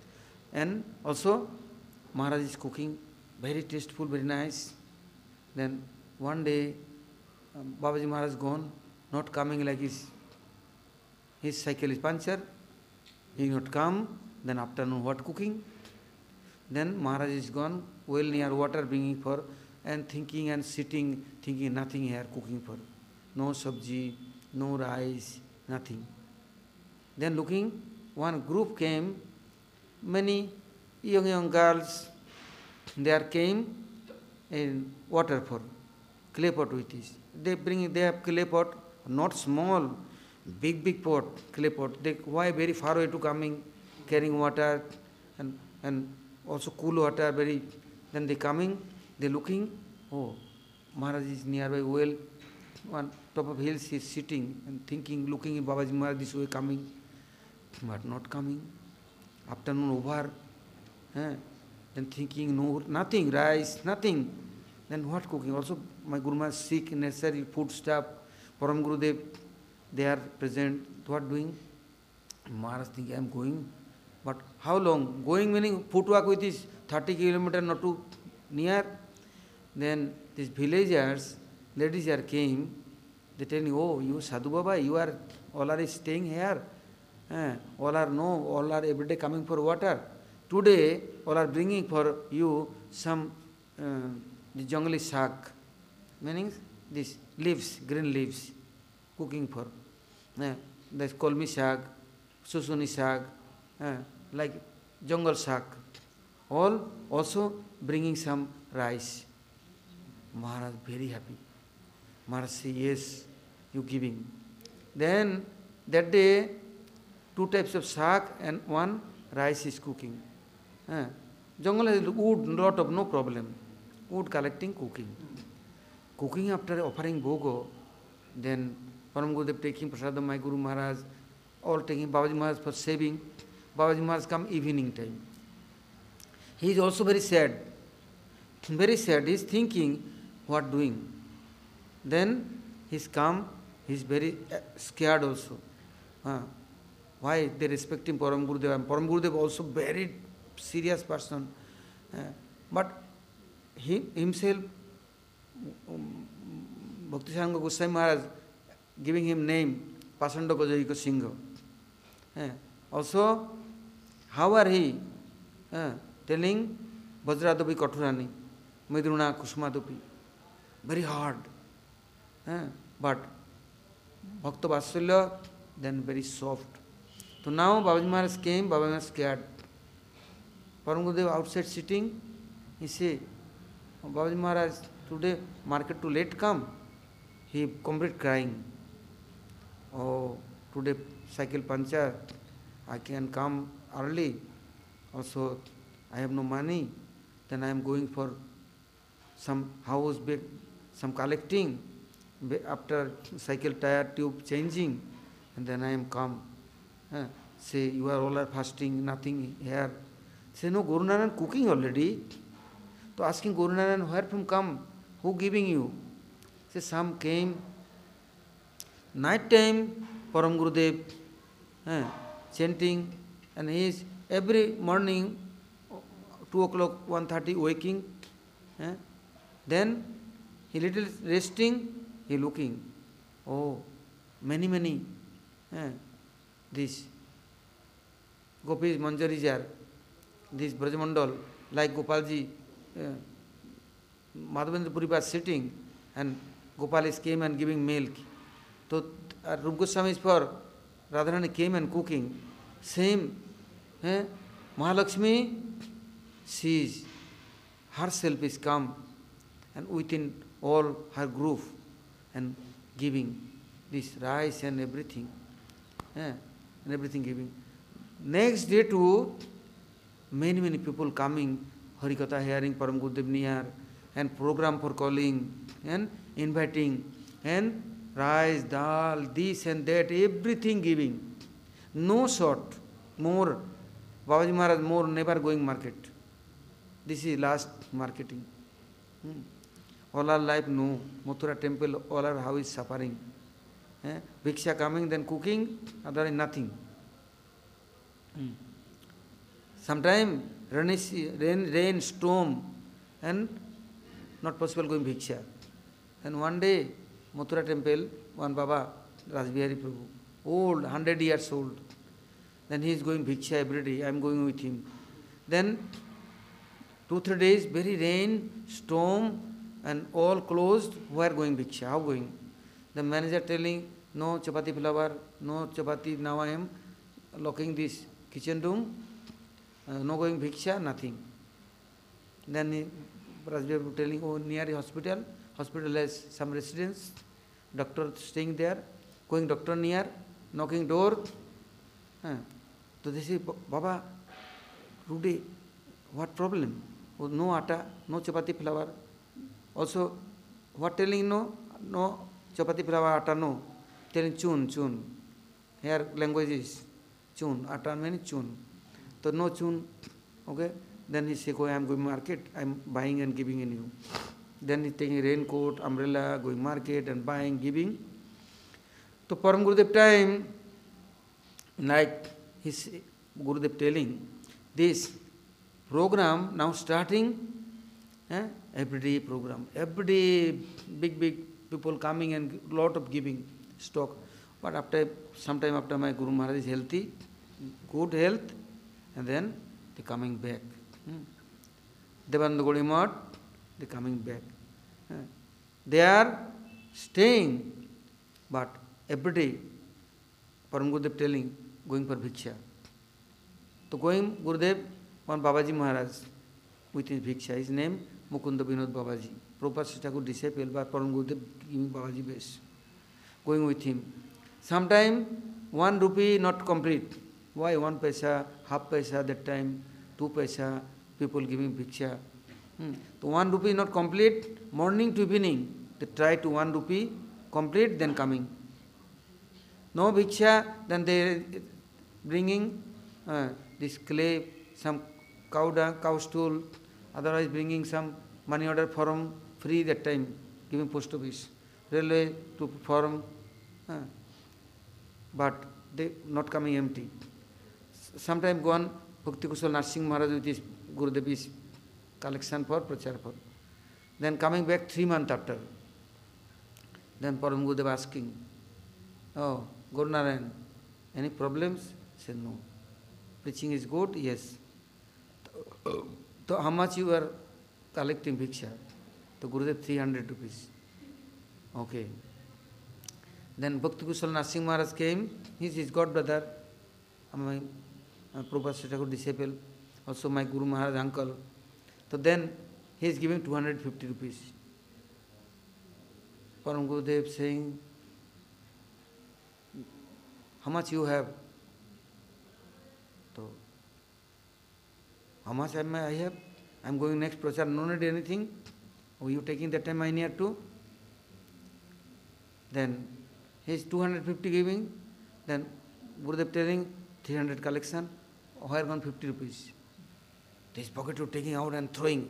And also, Maharaj is cooking, very tasteful, very nice. Then one day, um, Babaji Maharaj gone, not coming like his, his cycle is punctured, he not come, then afternoon what cooking? Then Maharaj is gone, well near water bringing for, and thinking and sitting, thinking nothing here cooking for. No sabji, no rice, nothing. Then looking, one group came, many young young girls, there came in water for clay pot with this. They bring, they have clay pot, not small, big, big pot, clay pot. They, why very far away to coming, carrying water and, and also cool water, very, then they coming, they looking, oh, Maharaj is nearby well, on top of hills he is sitting and thinking, looking at Babaji Maharaj this way coming, but not coming. Afternoon over, eh, then thinking, no, nothing, rice, nothing. Then what cooking? Also, my Guru Maharaj sick, necessary food stuff. Param Gurudev, they are present. What doing? Maharaj thinking, I am going. But how long? Going meaning footwalk with this thirty kilometers, not too near. Then these villagers, ladies here came. They tell me, oh, you Sadhu Baba, you are, all are staying here. Eh, all are no, all are every day coming for water. Today, all are bringing for you some uh, the jungly shak, meaning these leaves, green leaves, cooking for. Eh, there's kolmi shak, susuni shak, eh, like jungle shak. All also bringing some rice. Maharaj very happy. Maharaj say, yes, you giving. Then that day, two types of shak and one rice is cooking. Eh, jungle has wood, lot of no problem. Wood collecting, cooking. Cooking after offering bhogo, then Param Gurudev taking prasadam, my Guru Maharaj, all taking Babaji Maharaj for saving. Babaji Maharaj come evening time. He is also very sad. Very sad. He is thinking, what doing? Then he is come, he is very scared also. Uh, why they respect him, Param Gurudev? And Param Gurudev also very serious person. Uh, but he himself, um, Bhaktisaranga Goswami Maharaj, giving him name, Pasanda Gajaika Singha. Uh, also, how are he? Uh, telling Vajradapi Kathurani, Midruna Kusmadupi. Very hard. Uh, but Bhakta Vatsalya, then very soft. So now Babaji Maharaj came, Babaji Maharaj scared. Param Gurudev outside sitting, he say, oh, Babaji Maharaj, today market too late come. He complete crying. Oh, today cycle puncture, I can come early. Also, I have no money. Then I am going for some house, bed, some collecting. After cycle tire tube changing, and then I am come. Uh, say, you are all are fasting, nothing here. Say, no, Guru Narayan cooking already. So asking Guru Narayan, where from come? Who giving you? Say, some came. Night time, Param Gurudev uh, chanting, and he is every morning, two o'clock, one thirty, waking. Uh, then he little resting, he looking. Oh, many, many. Uh, this Gopis Manjaris are, this Brajamandal, like Gopalji, uh, Madhavendra Puri was sitting, and Gopalis came and giving milk. So uh, Rupa Goswami is for Radharani came and cooking. Same. Eh? Mahalakshmi sees herself is come, and within all her group, and giving this rice and everything. Eh? And everything giving. Next day too, many, many people coming, Harikatha hearing, Param Gurudev near, and program for calling, and inviting, and rice, dal, this and that, everything giving. No short, more. Babaji Maharaj more never going market. This is last marketing. Hmm. All our life, no. Mathura temple, all our house is suffering. Eh? Bhiksha coming, then cooking, otherwise nothing. Hmm. Sometime rain, rain, storm, and not possible going bhiksha. And one day, Mathura temple, one Baba, Rajbihari Prabhu, old, hundred years old. Then he is going bhiksha every day. I am going with him. Then two, three days, very rain, storm, and all closed. Who are going bhiksha? How going? The manager telling, no chapati flour, no chapati, now I am locking this kitchen room, uh, no going bhiksha, nothing. Then he, Rajbir telling, oh, near the hospital, hospital has some residents, doctor staying there, going doctor near, knocking door. Huh. So they say, Baba, Rudy, what problem? Oh, no atta, no chapati flour. Also, what telling no? No chapati flour, atta no. Telling chun, chun. Here language is chun, atta means chun. So no chun, okay? Then he say, I am going market, I am buying and giving in you. Then he taking raincoat, umbrella, going market and buying, giving. So Param Gurudev time, like his Gurudev telling, this program now starting, eh, everyday program. Every day big, big people coming and lot of giving stock. But after, sometime after my Guru Maharaj is healthy, good health, and then they coming back. Hmm. Devananda Gaudiya Math, they coming back. Eh. They are staying, but every day, Param Gurudev telling, going for Bhiksha. So going Gurudev, one Babaji Maharaj, with his Bhiksha, his name Mukunda Vinod Babaji. Prabhupada Thakur disciple, but Param Gurudev giving Babaji base. Going with him. Sometime one rupee not complete. Why one paisa, half paisa that time, two paisa, people giving Bhiksha. Hmm. So one rupee not complete, morning to evening, they try to one rupee complete, then coming. No Bhiksha, then they bringing uh, this clay, some cow dung, cow stool, otherwise bringing some money order form free that time, giving post office, railway to form, uh, but they not coming empty. Sometime gone, Bhakti Kusal Narsingh Maharaj with his Gurudevi's collection for Prachar for. Then coming back three months after. Then Param Gurudev asking, oh, Guru Narayan, any problems? Said no. Preaching is good? Yes. So how much you are collecting Bhiksha? So Gurudev three hundred rupees. Okay. Then Bhakti Kusal Narsingh Maharaj came, he is his god brother, my uh, Prabhupada Thakur disciple, also my Guru Maharaj uncle. So then he is giving two hundred fifty rupees. Param Gurudev saying, how much you have? So, how much am I have? I am going next prachar, no need anything. Oh, you taking that time I need to? Then he is two hundred fifty giving, then Gurudev telling three hundred collection, where gone fifty rupees? This pocket you taking out and throwing.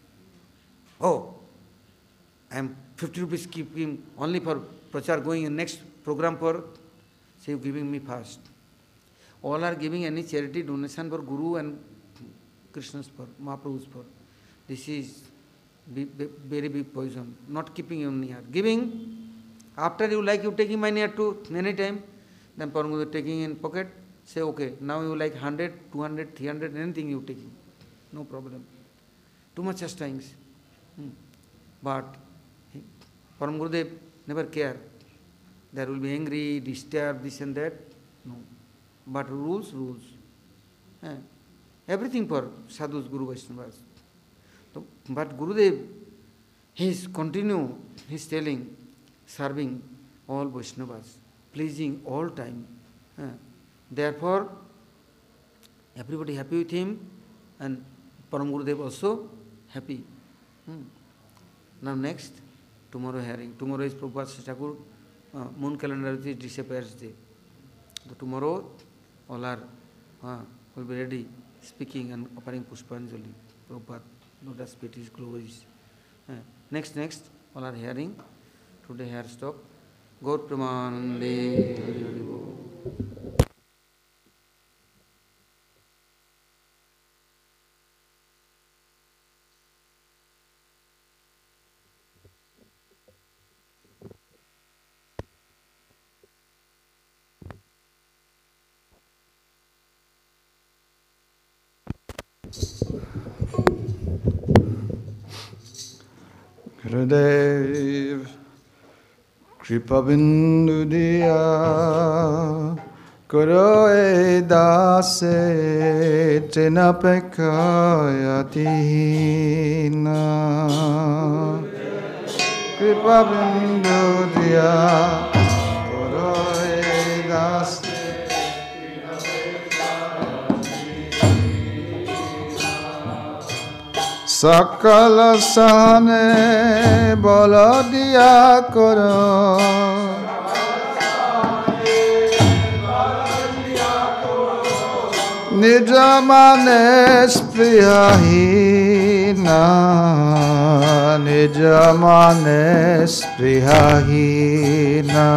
Oh, I am fifty rupees keeping only for prachar going in next program for, say you giving me first. All are giving any charity donation for Guru and Krishna's for, Mahaprabhu's for. This is big, big, very big poison. Not keeping you near. Giving, after you like you taking my near to any time, then Param Gurudev taking in pocket, say okay, now you like one hundred, two hundred, three hundred, anything you taking. No problem. Too much sustenance. Hmm. But Param Gurudev never care. There will be angry, disturb, this and that. No. But rules, rules. Eh. Everything for sadhus, Guru Vaishnavas. So, but Gurudev, he is continue, he is telling, serving all Vaishnavas, pleasing all time. Eh. Therefore, everybody happy with him and Param Gurudev also happy. Hmm. Now next, tomorrow hearing. Tomorrow is Prabhupada Thakur uh, moon calendar is disappears day. So tomorrow all are uh, will be ready speaking and offering Pushpanjali. Prabhupada, lotus feet is glories. Uh, next, next, all are hearing. Today here stop. Gaur Pramanande Hari Hari Bol. Gurudev Kripa Bindu Diya Koro e dase tena pekayatina Kripa bindu dia Koro e dase Sakala sane bola dia koro Nijamane sprihahina Nijamane sprihahina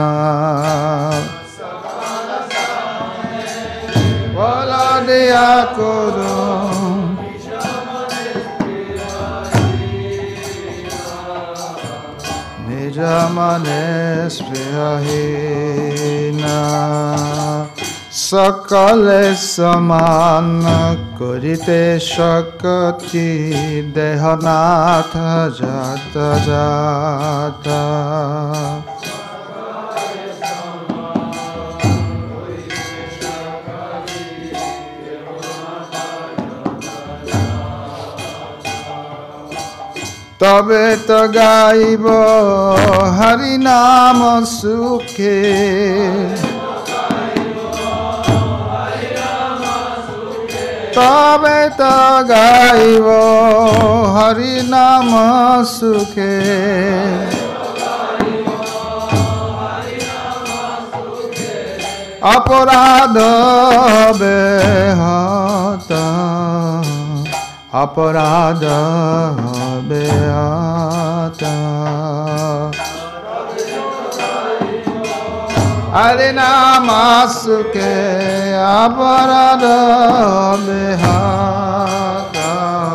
Bola dia koro Nijamane sprihahina Sakale samana kurite shakati dehanatha jata jata Tabe tagaibo harinama sukhe Tabe tagaibo harinama sukhe Aparadha behata Aparadha behata Harinama sukhe aparadha behata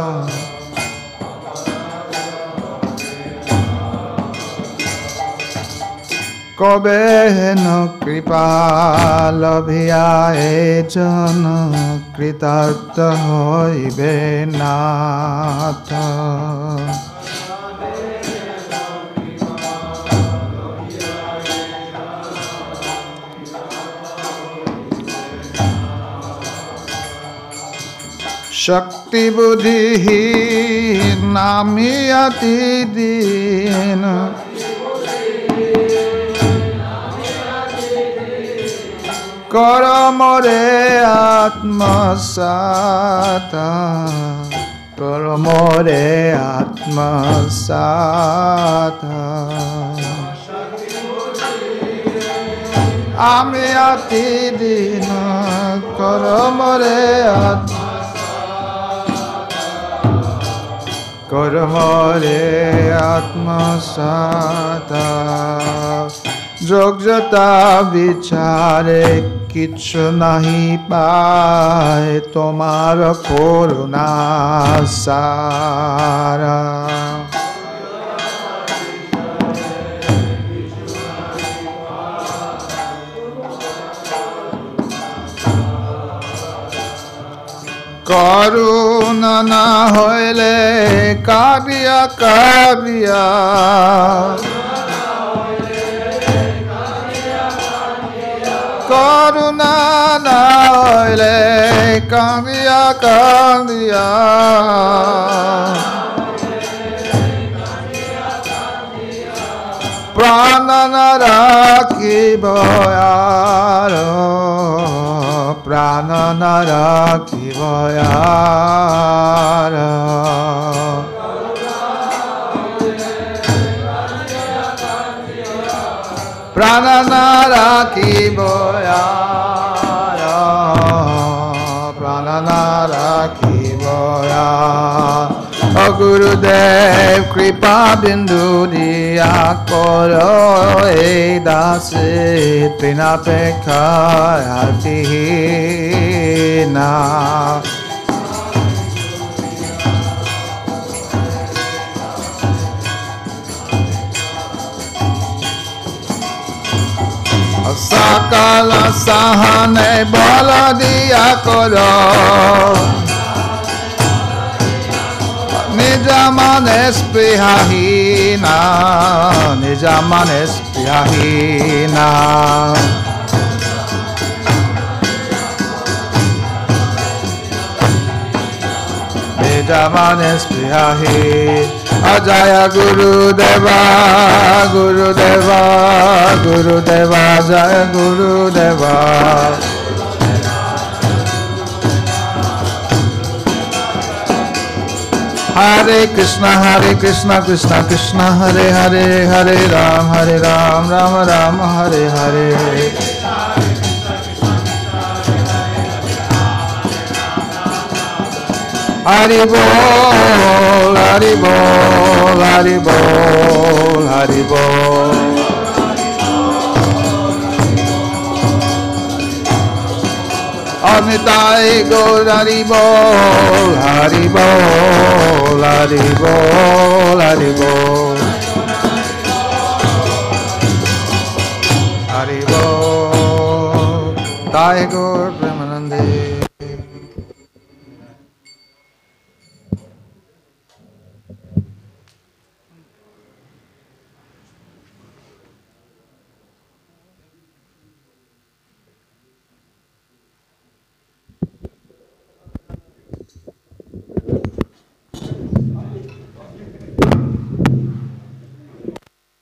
Kobe no kripa labhiya e jana kritartha hoibe natha Shakti buddhi namiyati dina Karamore atmasata Karamore atmasata Amiyati dina Karamore atmasata Karamore atmasata Jogjata vichare kichu nahi pae tomar koruna sara Karuna na hoile karya karya Karuna na hoile karya karya Prana na rakhi boyaro Prana na rakhi boyaro Prana na rakhi boyaro Prana na rakhi boyaro O Gurudev kripa bindu diya koro e dasi trina pekhayatina Sakala sahane bala diya koro Nijamane sprihahina Nijamane sprihahina Ajamanes Priyahi Ajaya Guru Deva Guru Deva Guru Deva Jaya Guru Deva Hare Krishna Hare Krishna Krishna Krishna Hare Hare Hare Ram Hare Ram Ram Ram Hare Hare Hari Bol, Hari Bol, Hari Bol, Hari Bol. Amitai Gaur Hari Bol, Hari Bol, Hari Bol, Hari Bol. Hari Bol, Jai Gaur Premanande.